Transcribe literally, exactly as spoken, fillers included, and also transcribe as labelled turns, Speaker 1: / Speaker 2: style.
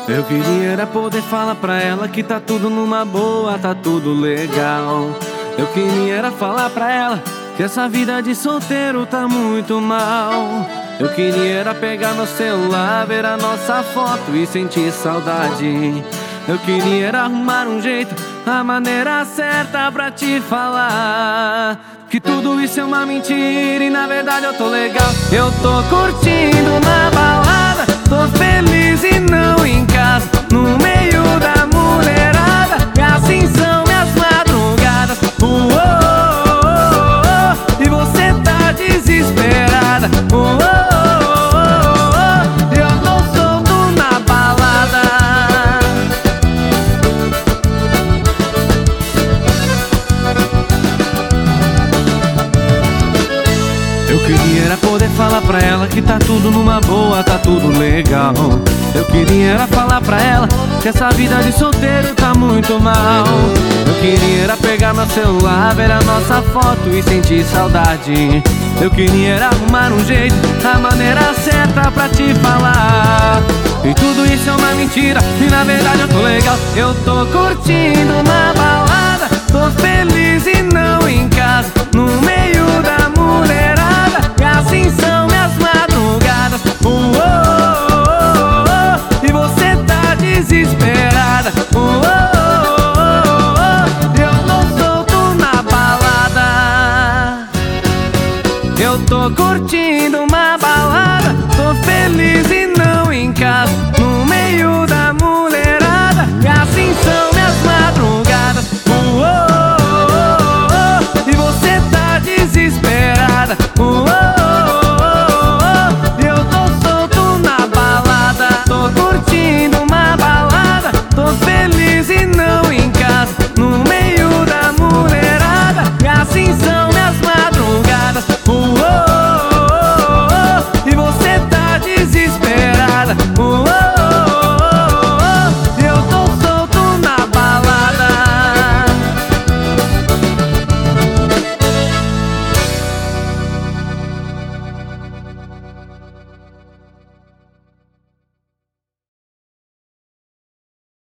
Speaker 1: Eu queria era poder falar pra ela que tá tudo numa boa, tá tudo legal. Eu queria era falar pra ela que essa vida de solteiro tá muito mal. Eu queria era pegar meu celular, ver a nossa foto e sentir saudade. Eu queria era arrumar um jeito, a maneira certa pra te falar que tudo isso é uma mentira e na verdade eu tô legal. Eu tô curtindo na balada, tô feliz e não em casa, no meio da mulherada, e assim são minhas madrugadas. Uh, oh, oh, oh, oh, e você tá desesperada. Uh, oh, oh, oh, oh, eu tô solto na balada. Eu queria era poder falar pra ela que tá tudo numa boa, tá tudo legal. Eu queria era falar pra ela que essa vida de solteiro tá muito mal. Eu queria era pegar meu celular, ver a nossa foto e sentir saudade. Eu queria era arrumar um jeito, a maneira certa pra te falar e tudo isso é uma mentira e na verdade eu tô legal. Eu tô curtindo na balada, tô feliz e não em casa, no meio da mulherada, e assim são minhas madrugadas. Uh, oh, oh, oh, oh, e você tá desesperada. Uh, oh, oh, oh, oh, eu tô solto na balada. Eu tô curtindo uma balada, tô feliz e não em casa, no